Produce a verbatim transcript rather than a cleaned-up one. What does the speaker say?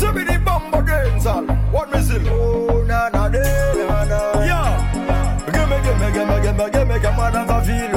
See me the bomb against all. What me see? Oh, na na de, na na. Yeah. Give me, give me, give me, give me, give me, give me, give me,